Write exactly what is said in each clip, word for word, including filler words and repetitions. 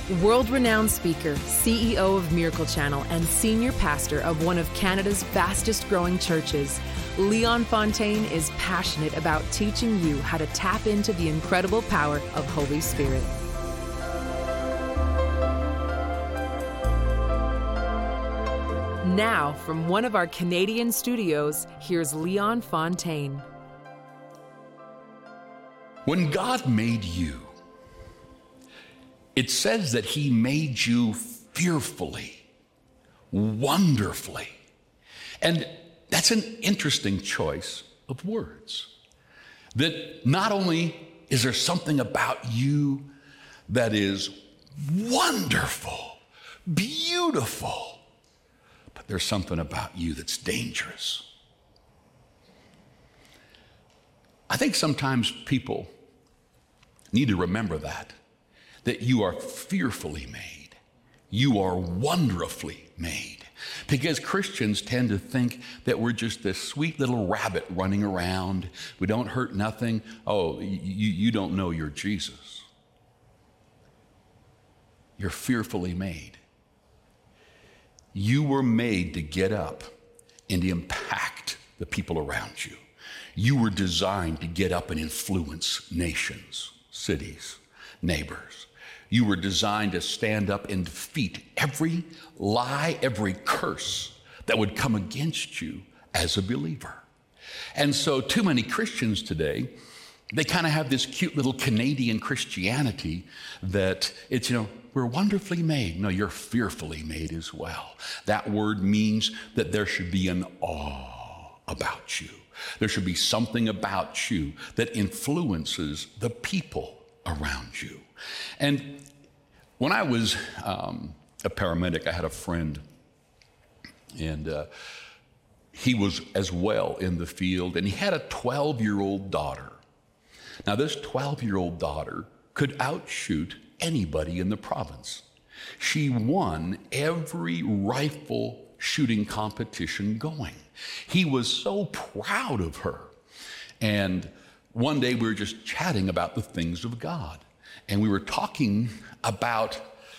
World-renowned speaker, C E O of Miracle Channel, and senior pastor of one of Canada's fastest-growing churches, Leon Fontaine is passionate about teaching you how to tap into the incredible power of Holy Spirit. Now, from one of our Canadian studios, here's Leon Fontaine. When God made you, it says that he made you fearfully, wonderfully. And that's an interesting choice of words. That not only is there something about you that is wonderful, beautiful, but there's something about you that's dangerous. I think sometimes people need to remember that. That you are fearfully made. You are wonderfully made. Because Christians tend to think that we're just this sweet little rabbit running around. We don't hurt nothing. Oh, you, you don't know you're Jesus. You're fearfully made. You were made to get up and impact the people around you. You were designed to get up and influence nations, cities, neighbors. You were designed to stand up and defeat every lie, every curse that would come against you as a believer. And so too many Christians today, they kind of have this cute little Canadian Christianity that it's, you know, we're wonderfully made. No, you're fearfully made as well. That word means that there should be an awe about you. There should be something about you that influences the people around you. And when I was um, a paramedic, I had a friend, and uh, he was as well in the field, and he had a twelve-year-old daughter. Now, this twelve-year-old daughter could outshoot anybody in the province. She won every rifle shooting competition going. He was so proud of her. And one day we were just chatting about the things of God. And we were talking about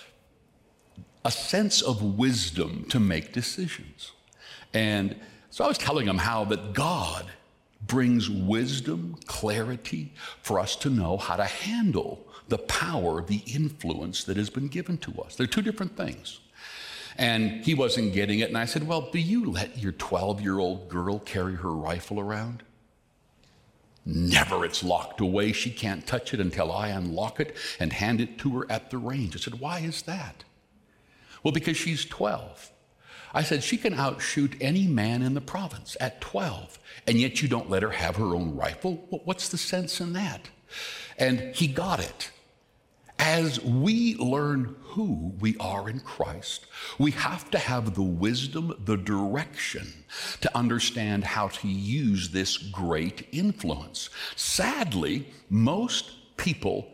a sense of wisdom to make decisions. And so I was telling him how that God brings wisdom, clarity for us to know how to handle the power, the influence that has been given to us. They're two different things. And he wasn't getting it. And I said, well, do you let your twelve-year-old girl carry her rifle around? Never. It's locked away. She can't touch it until I unlock it and hand it to her at the range. I said, why is that? Well, because she's twelve. I said, she can outshoot any man in the province at twelve, and yet you don't let her have her own rifle? Well, what's the sense in that? And he got it. As we learn who we are in Christ, we have to have the wisdom, the direction to understand how to use this great influence. Sadly, most people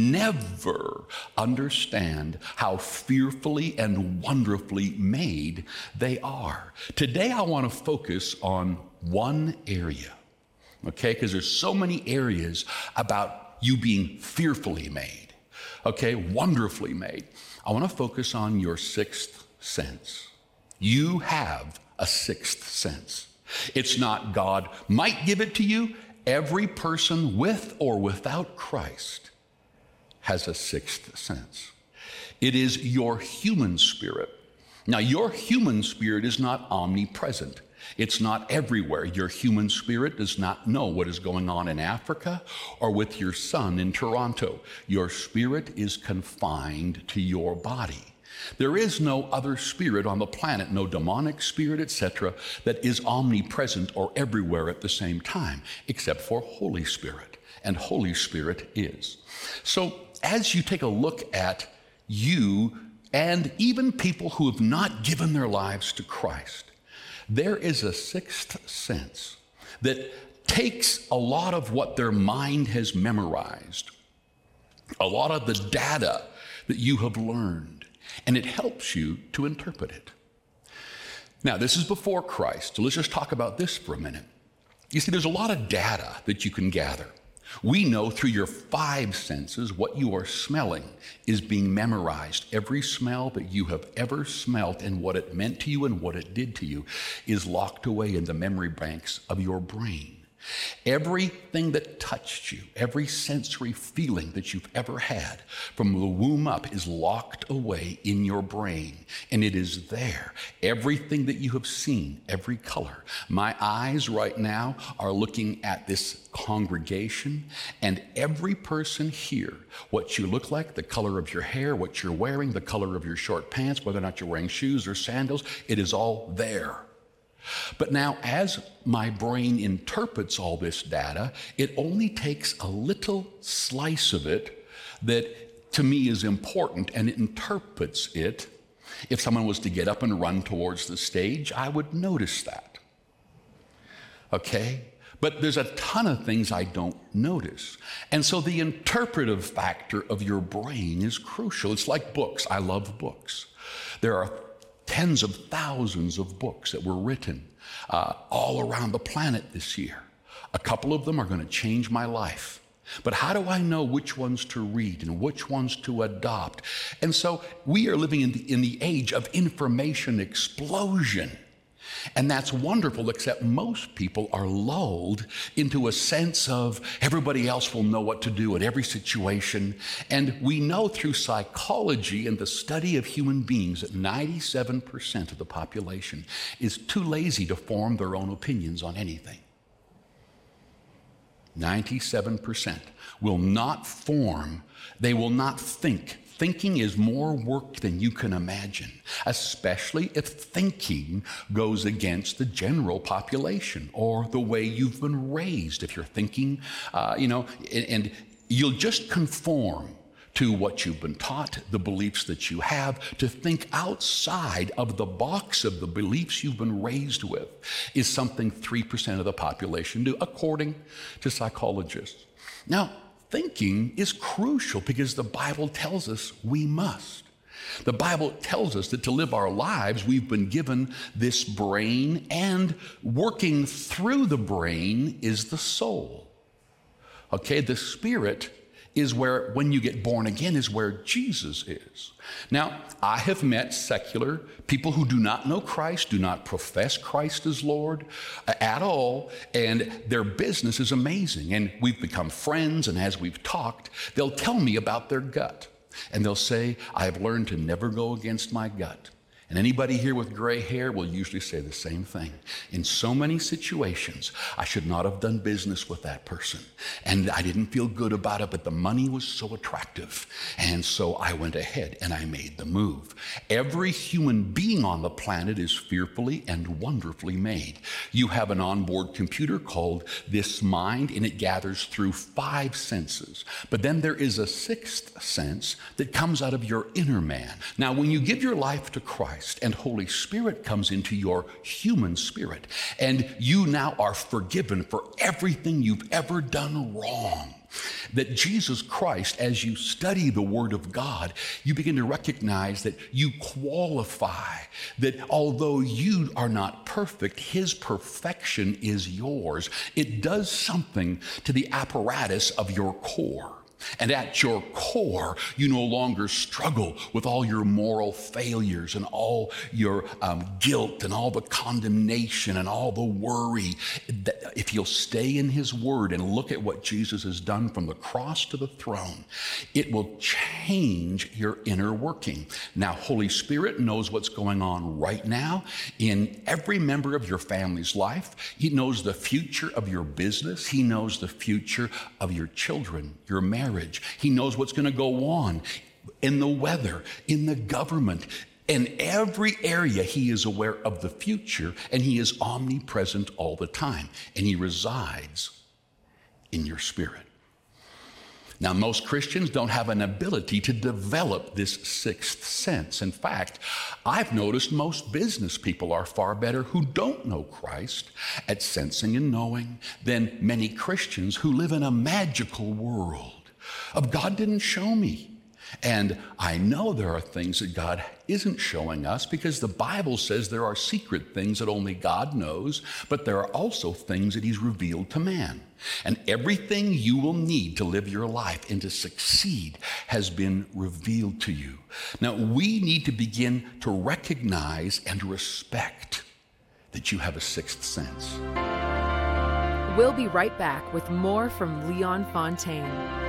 never understand how fearfully and wonderfully made they are. Today, I want to focus on one area, okay? Because there's so many areas about you being fearfully made. Okay, wonderfully made. I want to focus on your sixth sense. You have a sixth sense. It's not God might give it to you. Every person with or without Christ has a sixth sense. It is your human spirit. Now, your human spirit is not omnipresent. It's not everywhere. Your human spirit does not know what is going on in Africa or with your son in Toronto. Your spirit is confined to your body. There is no other spirit on the planet, no demonic spirit, et cetera, that is omnipresent or everywhere at the same time, except for Holy Spirit. And Holy Spirit is. So as you take a look at you and even people who have not given their lives to Christ, there is a sixth sense that takes a lot of what their mind has memorized, a lot of the data that you have learned, and it helps you to interpret it. Now, this is before Christ, so let's just talk about this for a minute. You see, there's a lot of data that you can gather. We know through your five senses what you are smelling is being memorized. Every smell that you have ever smelt and what it meant to you and what it did to you is locked away in the memory banks of your brain. Everything that touched you, every sensory feeling that you've ever had from the womb up is locked away in your brain, and it is there. Everything that you have seen, every color. My eyes right now are looking at this congregation, and every person here, what you look like, the color of your hair, what you're wearing, the color of your short pants, whether or not you're wearing shoes or sandals, it is all there. But now, as my brain interprets all this data, it only takes a little slice of it that to me is important, and it interprets it. If someone was to get up and run towards the stage, I would notice that. Okay? But there's a ton of things I don't notice. And so the interpretive factor of your brain is crucial. It's like books. I love books. There are tens of thousands of books that were written uh, all around the planet this year. A couple of them are going to change my life. But how do I know which ones to read and which ones to adopt? And so we are living in the, in the age of information explosion. And that's wonderful, except most people are lulled into a sense of everybody else will know what to do in every situation. And we know through psychology and the study of human beings that ninety-seven percent of the population is too lazy to form their own opinions on anything. ninety-seven percent will not form, they will not think. Thinking is more work than you can imagine, especially if thinking goes against the general population or the way you've been raised. If you're thinking, uh, you know, and, and you'll just conform to what you've been taught, the beliefs that you have. To think outside of the box of the beliefs you've been raised with is something three percent of the population do, according to psychologists. Now, thinking is crucial because the Bible tells us we must. The Bible tells us that to live our lives, we've been given this brain, and working through the brain is the soul. Okay, the spirit is where, when you get born again, is where Jesus is. Now, I have met secular people who do not know Christ, do not profess Christ as Lord uh, at all, and their business is amazing. And we've become friends, and as we've talked, they'll tell me about their gut. And they'll say, I've learned to never go against my gut. And anybody here with gray hair will usually say the same thing. In so many situations, I should not have done business with that person. And I didn't feel good about it, but the money was so attractive. And so I went ahead and I made the move. Every human being on the planet is fearfully and wonderfully made. You have an onboard computer called this mind, and it gathers through five senses. But then there is a sixth sense that comes out of your inner man. Now, when you give your life to Christ, and Holy Spirit comes into your human spirit, and you now are forgiven for everything you've ever done wrong. That Jesus Christ, as you study the Word of God, you begin to recognize that you qualify, that although you are not perfect, His perfection is yours. It does something to the apparatus of your core. And at your core, you no longer struggle with all your moral failures and all your um, guilt and all the condemnation and all the worry. If you'll stay in His Word and look at what Jesus has done from the cross to the throne, it will change your inner working. Now, Holy Spirit knows what's going on right now in every member of your family's life. He knows the future of your business. He knows the future of your children, your marriage. He knows what's going to go on in the weather, in the government. In every area, He is aware of the future, and He is omnipresent all the time, and He resides in your spirit. Now, most Christians don't have an ability to develop this sixth sense. In fact, I've noticed most business people are far better who don't know Christ at sensing and knowing than many Christians who live in a magical world of God didn't show me. And I know there are things that God isn't showing us because the Bible says there are secret things that only God knows, but there are also things that He's revealed to man. And everything you will need to live your life and to succeed has been revealed to you. Now, we need to begin to recognize and respect that you have a sixth sense. We'll be right back with more from Leon Fontaine.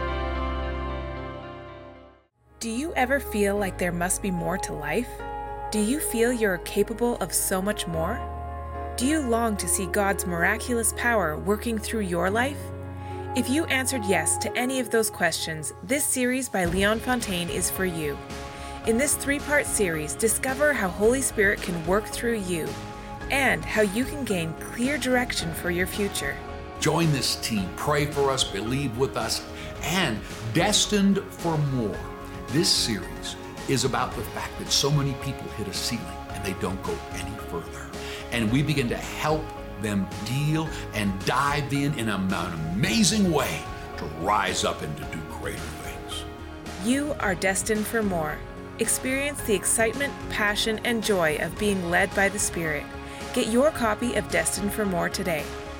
Do you ever feel like there must be more to life? Do you feel you're capable of so much more? Do you long to see God's miraculous power working through your life? If you answered yes to any of those questions, this series by Leon Fontaine is for you. In this three-part series, discover how Holy Spirit can work through you and how you can gain clear direction for your future. Join this team, pray for us, believe with us, and Destined for More. This series is about the fact that so many people hit a ceiling and they don't go any further. And we begin to help them deal and dive in in an amazing way to rise up and to do greater things. You are destined for more. Experience the excitement, passion, and joy of being led by the Spirit. Get your copy of Destined for More today.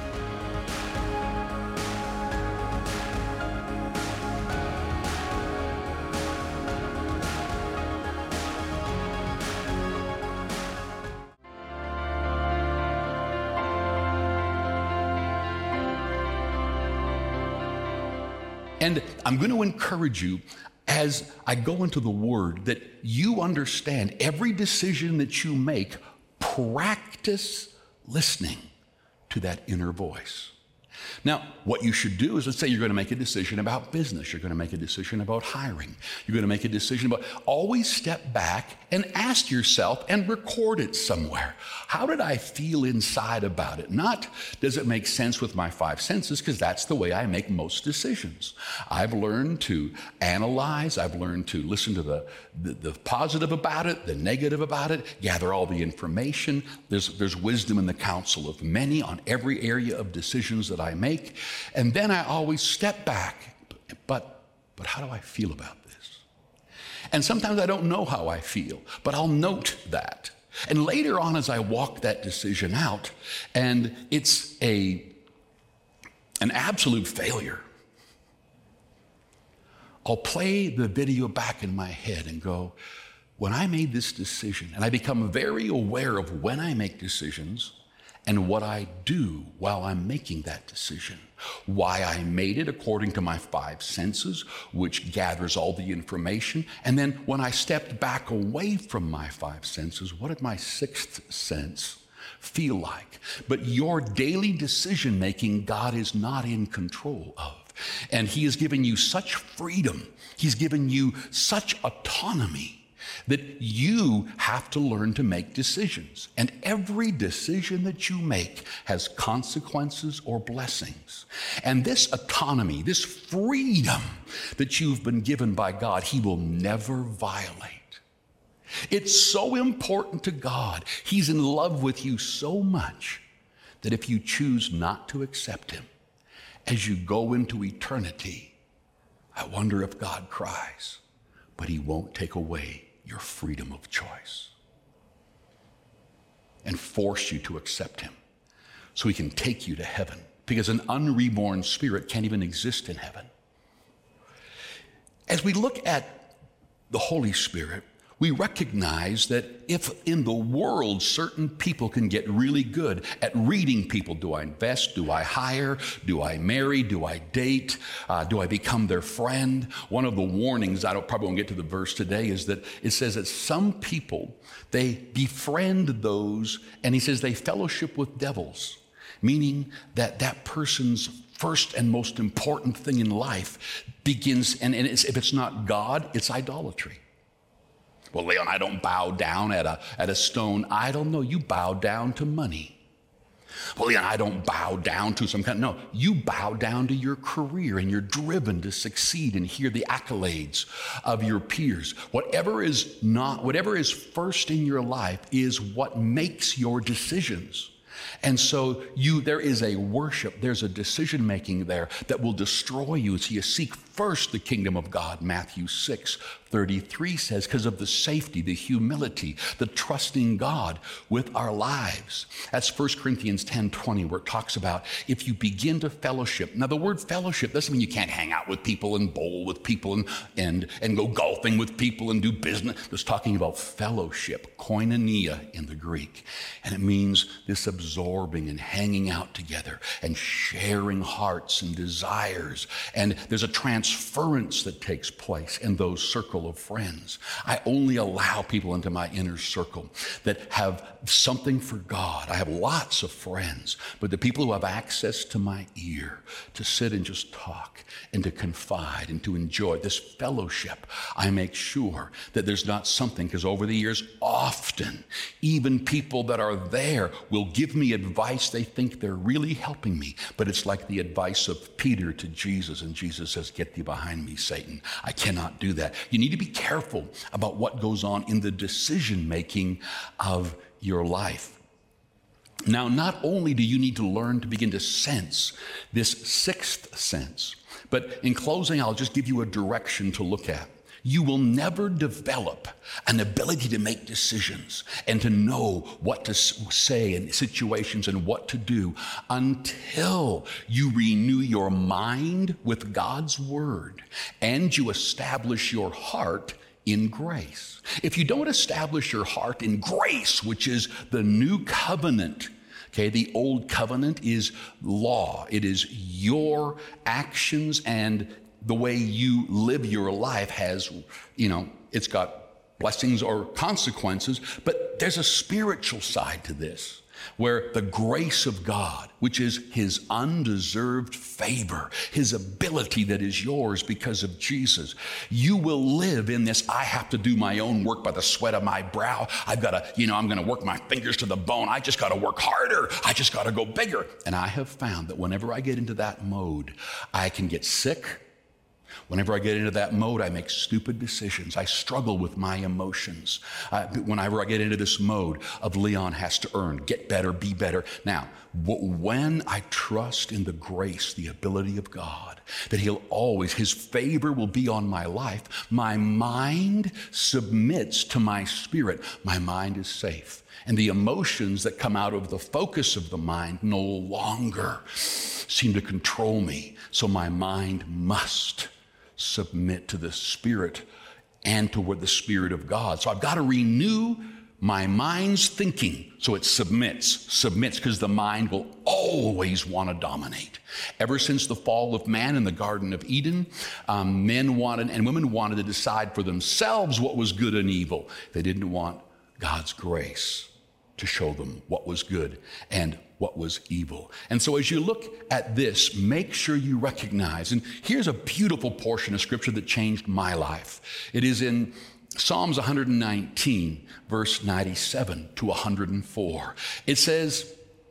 And I'm going to encourage you as I go into the Word that you understand every decision that you make, practice listening to that inner voice. Now, what you should do is, let's say you're going to make a decision about business. You're going to make a decision about hiring. You're going to make a decision about, always step back and ask yourself and record it somewhere. How did I feel inside about it? Not, does it make sense with my five senses? Because that's the way I make most decisions. I've learned to analyze. I've learned to listen to the, the, the positive about it, the negative about it, gather all the information. There's, there's wisdom in the counsel of many on every area of decisions that I make. And then I always step back, but, but how do I feel about this? And sometimes I don't know how I feel, but I'll note that. And later on, as I walk that decision out, and it's a, an absolute failure, I'll play the video back in my head and go, when I made this decision, and I become very aware of when I make decisions and what I do while I'm making that decision, why I made it according to my five senses, which gathers all the information. And then when I stepped back away from my five senses, what did my sixth sense feel like? But your daily decision making, God is not in control of. And He has given you such freedom. He's given you such autonomy that you have to learn to make decisions. And every decision that you make has consequences or blessings. And this autonomy, this freedom that you've been given by God, He will never violate. It's so important to God. He's in love with you so much that if you choose not to accept Him, as you go into eternity, I wonder if God cries, but He won't take away your freedom of choice and force you to accept Him so He can take you to heaven, because an unreborn spirit can't even exist in heaven. As we look at the Holy Spirit, we recognize that if in the world certain people can get really good at reading people, do I invest, do I hire, do I marry, do I date, uh, do I become their friend? One of the warnings, I don't, probably won't get to the verse today, is that it says that some people, they befriend those, and he says they fellowship with devils, meaning that that person's first and most important thing in life begins, and, and it's, if it's not God, it's idolatry. Well, Leon, I don't bow down at a, at a stone idol. No, you bow down to money. Well, Leon, I don't bow down to some kind of, no, you bow down to your career, and you're driven to succeed and hear the accolades of your peers. Whatever is not, whatever is first in your life is what makes your decisions. And so you, there is a worship, there's a decision making there that will destroy you as you seek first the kingdom of God. Matthew six thirty-three says, because of the safety, the humility, the trusting God with our lives. That's First Corinthians ten twenty, where it talks about if you begin to fellowship. Now, the word fellowship doesn't mean you can't hang out with people and bowl with people and, and, and go golfing with people and do business. It's talking about fellowship, koinonia in the Greek. And it means this absorbing and hanging out together and sharing hearts and desires. And there's a transference that takes place in those circles of friends. I only allow people into my inner circle that have something for God. I have lots of friends, but the people who have access to my ear to sit and just talk and to confide and to enjoy this fellowship, I make sure that there's not something, because over the years, often, even people that are there will give me advice. They think they're really helping me, but it's like the advice of Peter to Jesus, and Jesus says, "Get thee behind me, Satan. I cannot do that." You need to be careful about what goes on in the decision-making of your life. Now, not only do you need to learn to begin to sense this sixth sense, but in closing, I'll just give you a direction to look at. You will never develop an ability to make decisions and to know what to say in situations and what to do until you renew your mind with God's word and you establish your heart in grace. If you don't establish your heart in grace, which is the new covenant, okay, the old covenant is law. It is your actions, and the way you live your life has, you know, it's got blessings or consequences, but there's a spiritual side to this, where the grace of God, which is his undeserved favor, his ability that is yours because of Jesus, you will live in this, I have to do my own work by the sweat of my brow. I've got to, you know, I'm going to work my fingers to the bone. I just got to work harder. I just got to go bigger. And I have found that whenever I get into that mode, I can get sick. Whenever I get into that mode, I make stupid decisions. I struggle with my emotions. Uh, whenever I get into this mode of Leon has to earn, get better, be better. Now, w- when I trust in the grace, the ability of God, that he'll always, his favor will be on my life, my mind submits to my spirit. My mind is safe. And the emotions that come out of the focus of the mind no longer seem to control me. So my mind must submit to the Spirit and toward the Spirit of God. So I've got to renew my mind's thinking so it submits, submits, because the mind will always want to dominate. Ever since the fall of man in the Garden of Eden, um, men wanted and women wanted to decide for themselves what was good and evil. They didn't want God's grace to show them what was good and what was evil. And so as you look at this, make sure you recognize, and here's a beautiful portion of scripture that changed my life. It is in Psalms one nineteen, verse ninety-seven to one hundred four. It says,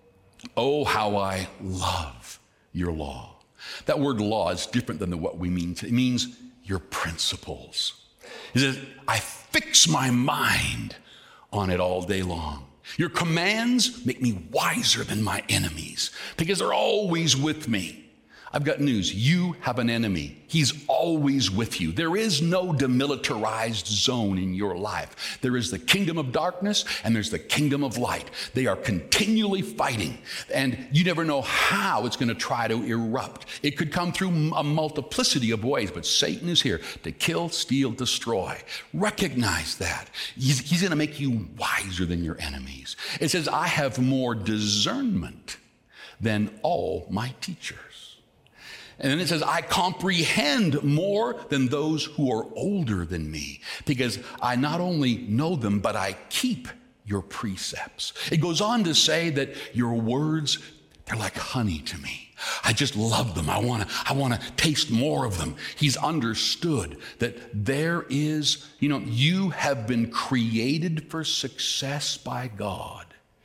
"Oh, how I love your law." That word law is different than what we mean. It means your principles. It says, "I fix my mind on it all day long. Your commands make me wiser than my enemies because they're always with me." I've got news. You have an enemy. He's always with you. There is no demilitarized zone in your life. There is the kingdom of darkness and there's the kingdom of light. They are continually fighting, and you never know how it's going to try to erupt. It could come through a multiplicity of ways, but Satan is here to kill, steal, destroy. Recognize that. He's, he's going to make you wiser than your enemies. It says, "I have more discernment than all my teachers." And then it says, "I comprehend more than those who are older than me, because I not only know them, but I keep your precepts." It goes on to say that your words, they're like honey to me. I just love them. I want to I want to taste more of them. He's understood that there is, you know, you have been created for success by God.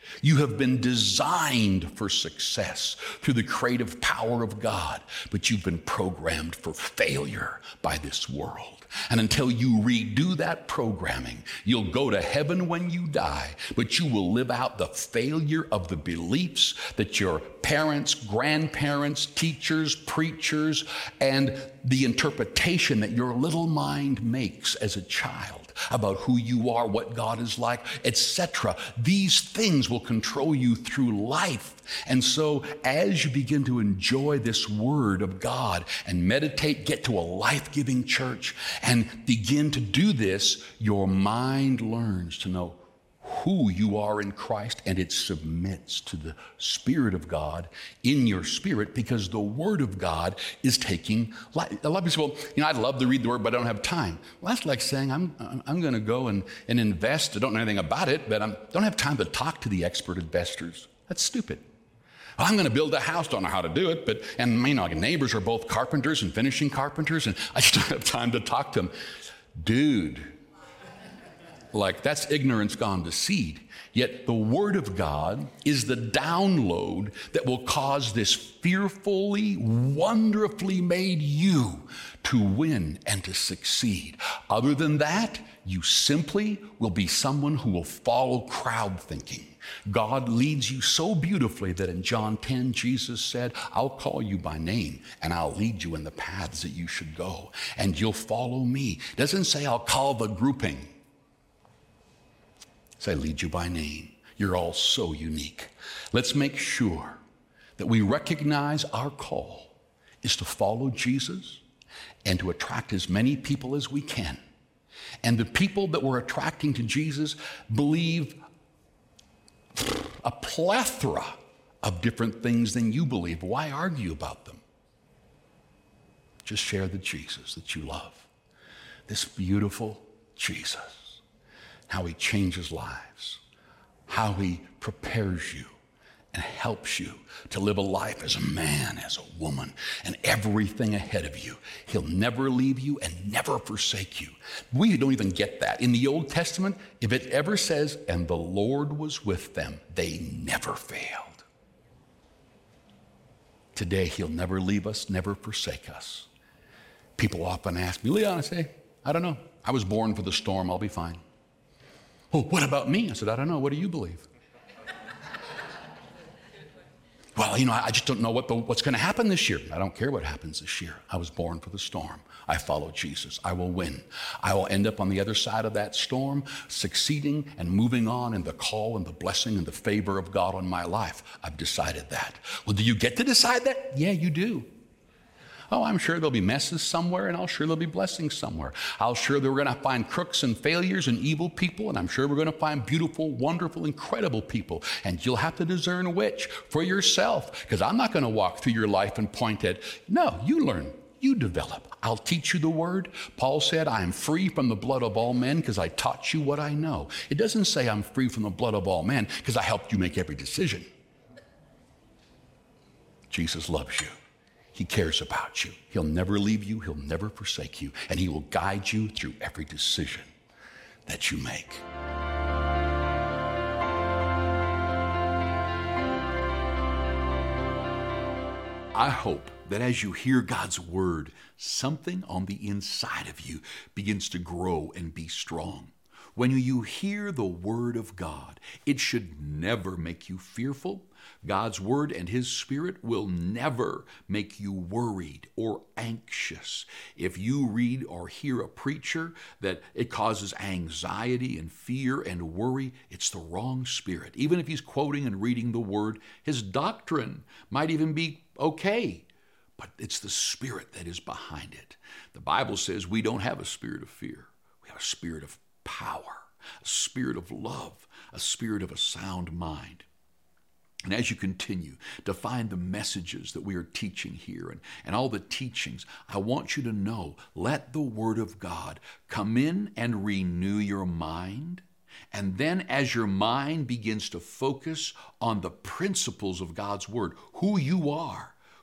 You have been designed for success through the creative power of God, but you've been programmed for failure by this world. And until you redo that programming, you'll go to heaven when you die, but you will live out the failure of the beliefs that your parents, grandparents, teachers, preachers, and the interpretation that your little mind makes as a child about who you are, what God is like, et cetera. These things will control you through life. And so as you begin to enjoy this word of God and meditate, get to a life-giving church and begin to do this, your mind learns to know who you are in Christ, and it submits to the Spirit of God in your spirit, because the Word of God is taking life. A lot of people say, well, you know, I'd love to read the Word, but I don't have time. Well, that's like saying, I'm, I'm going to go and, and invest. I don't know anything about it, but I don't have time to talk to the expert investors. That's stupid. Well, I'm going to build a house, don't know how to do it, but, and you know, my neighbors are both carpenters and finishing carpenters, and I just don't have time to talk to them. Dude. Like, that's ignorance gone to seed. Yet the Word of God is the download that will cause this fearfully, wonderfully made you to win and to succeed. Other than that, you simply will be someone who will follow crowd thinking. God leads you so beautifully that in John ten, Jesus said, I'll call you by name and I'll lead you in the paths that you should go, and you'll follow me. It doesn't say I'll call the grouping. Say, I lead you by name. You're all so unique. Let's make sure that we recognize our call is to follow Jesus and to attract as many people as we can. And the people that we're attracting to Jesus believe a plethora of different things than you believe. Why argue about them? Just share the Jesus that you love. This beautiful Jesus. How he changes lives, how he prepares you and helps you to live a life as a man, as a woman, and everything ahead of you. He'll never leave you and never forsake you. We don't even get that. In the Old Testament, if it ever says, and the Lord was with them, they never failed. Today, he'll never leave us, never forsake us. People often ask me, Leon, I say, I don't know. I was born for the storm, I'll be fine. Oh, what about me? I said, I don't know. What do you believe? Well, you know, I just don't know what the, what's going to happen this year. I don't care what happens this year. I was born for the storm. I follow Jesus. I will win. I will end up on the other side of that storm, succeeding and moving on in the call and the blessing and the favor of God on my life. I've decided that. Well, do you get to decide that? Yeah, you do. Oh, I'm sure there'll be messes somewhere, and I'm sure there'll be blessings somewhere. I'm sure that we're going to find crooks and failures and evil people, and I'm sure we're going to find beautiful, wonderful, incredible people. And you'll have to discern which for yourself, because I'm not going to walk through your life and point at, no, you learn. You develop. I'll teach you the word. Paul said, I am free from the blood of all men because I taught you what I know. It doesn't say I'm free from the blood of all men because I helped you make every decision. Jesus loves you. He cares about you. He'll never leave you. He'll never forsake you. And he will guide you through every decision that you make. I hope that as you hear God's word, something on the inside of you begins to grow and be strong. When you hear the word of God, it should never make you fearful. God's word and his spirit will never make you worried or anxious. If you read or hear a preacher that it causes anxiety and fear and worry, it's the wrong spirit. Even if he's quoting and reading the word, his doctrine might even be okay, but it's the spirit that is behind it. The Bible says we don't have a spirit of fear. We have a spirit of power, a spirit of love, a spirit of a sound mind. And as you continue to find the messages that we are teaching here and, and all the teachings, I want you to know, let the Word of God come in and renew your mind. And then as your mind begins to focus on the principles of God's Word, who you are,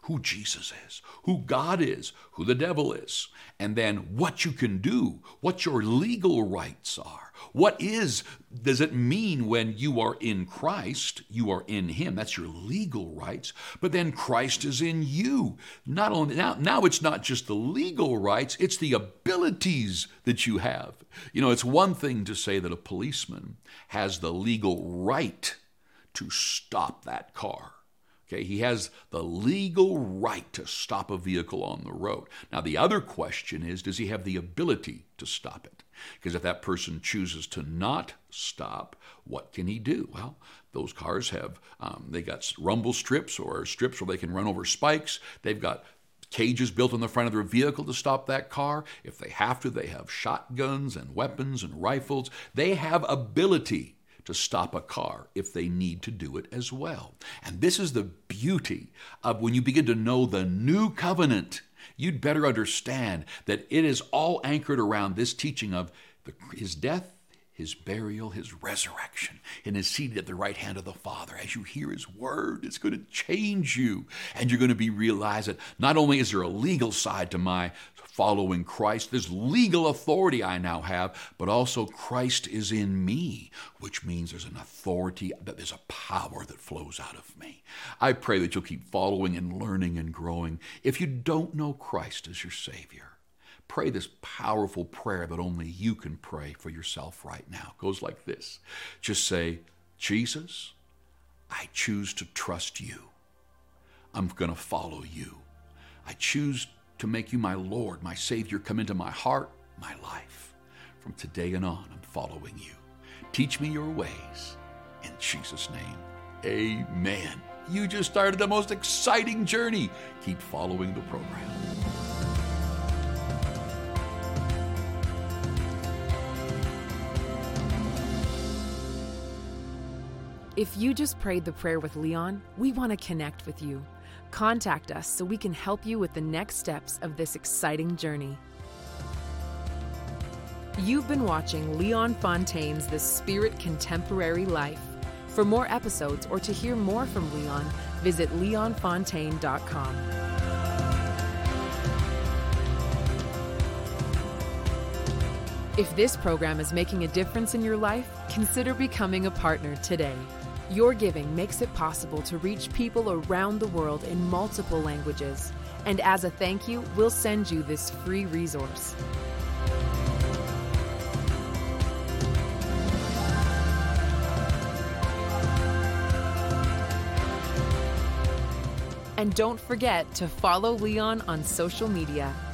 who Jesus is, who God is, who the devil is, and then what you can do, what your legal rights are. What is, does it mean when you are in Christ, you are in him? That's your legal rights. But then Christ is in you. Not only now, now it's not just the legal rights, it's the abilities that you have. You know, it's one thing to say that a policeman has the legal right to stop that car. Okay, he has the legal right to stop a vehicle on the road. Now, the other question is, does he have the ability to stop it? Because if that person chooses to not stop, what can he do? Well, those cars have, um, they got rumble strips or strips where they can run over spikes. They've got cages built on the front of their vehicle to stop that car. If they have to, they have shotguns and weapons and rifles. They have ability to stop a car if they need to do it as well. And this is the beauty of when you begin to know the new covenant. You'd better understand that it is all anchored around this teaching of the, his death, his burial, his resurrection, and his seated at the right hand of the Father. As you hear his word, it's going to change you. And you're going to be realize that not only is there a legal side to my following Christ, there's legal authority I now have, but also Christ is in me, which means there's an authority, that there's a power that flows out of me. I pray that you'll keep following and learning and growing. If you don't know Christ as your Savior, pray this powerful prayer that only you can pray for yourself right now. It goes like this. Just say, Jesus, I choose to trust you. I'm going to follow you. I choose to make you my Lord, my Savior. Come into my heart, my life. From today and on, I'm following you. Teach me your ways. In Jesus' name, amen. You just started the most exciting journey. Keep following the program. If you just prayed the prayer with Leon, we want to connect with you. Contact us so we can help you with the next steps of this exciting journey. You've been watching Leon Fontaine's The Spirit Contemporary Life. For more episodes or to hear more from Leon, visit leon fontaine dot com. If this program is making a difference in your life, consider becoming a partner today. Your giving makes it possible to reach people around the world in multiple languages. And as a thank you, we'll send you this free resource. And don't forget to follow Leon on social media